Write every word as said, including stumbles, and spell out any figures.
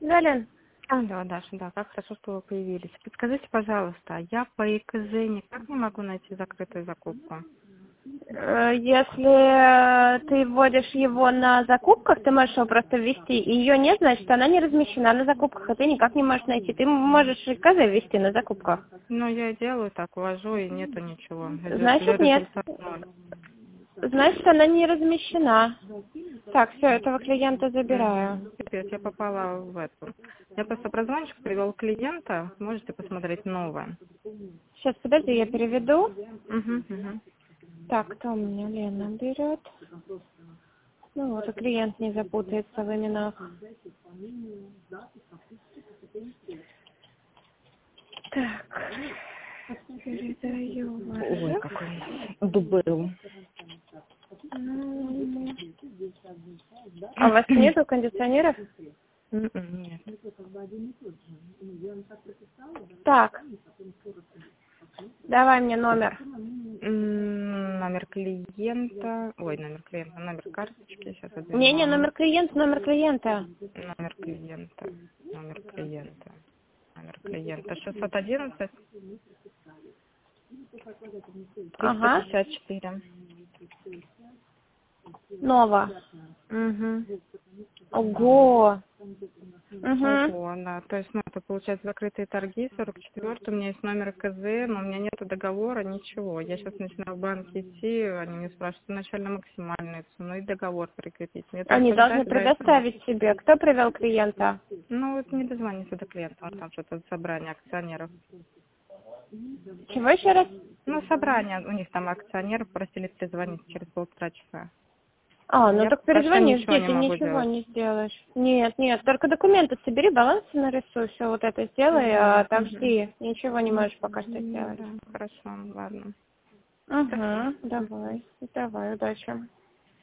Галин. Алло, Даша, да, как хорошо, что вы появились. Подскажите, пожалуйста, я по ИКЗ никак не могу найти закрытую закупку. э, Если ты вводишь его на закупках, ты можешь его просто ввести, и ее нет, значит, она не размещена на закупках, и ты никак не можешь найти. Ты можешь ИКЗ ввести на закупках. Ну, я делаю так, ввожу, и нету ничего. Резу- Значит, нет. Результат ноль. Значит, она не размещена. Так, все, этого клиента забираю. Мгм. Капец, я попала в эту. Я просто прозвончик привел клиента, можете посмотреть новое. Сейчас, подожди, я переведу. Угу, угу. Так, кто у меня? Лена берет. Ну вот, и клиент не запутается в именах. Так, передаю Ой, вызов. какой дубыл. М. А у вас нету кондиционеров? М-м, Нет. Так, давай мне номер. М, Номер клиента. Ой, номер клиента, номер карточки. Сейчас одну Не-не, номер минуту. клиента, номер клиента. Номер клиента. Номер клиента. Номер клиента. шестьсот одиннадцать триста Ага, пятьдесят четыре. Нова. Угу. Ого. Угу. Ого, да. То есть, ну, это получается закрытые торги, сорок четвёртый, у меня есть номер КЗ, но у меня нету договора, ничего. Я сейчас начинаю в банк идти, они мне спрашивают начально максимальную цену и договор прикрепить. Мне Они только должны ждать за это. предоставить себе. Кто привел клиента? Ну, вот не дозвониться до клиента, вот там что-то собрание акционеров. Чего еще раз? Ну, собрание, у них там акционеры просили перезвонить через полтора часа. А, ну Я так пока что перезвони, ничего жди, не ты могу ничего делать. не сделаешь. Нет, нет, только документы собери, балансы нарисуй, все вот это сделай, а так Угу. жди. Ничего не можешь пока что сделать. Да, хорошо, ладно. Спасибо. Угу, давай, давай, удачи.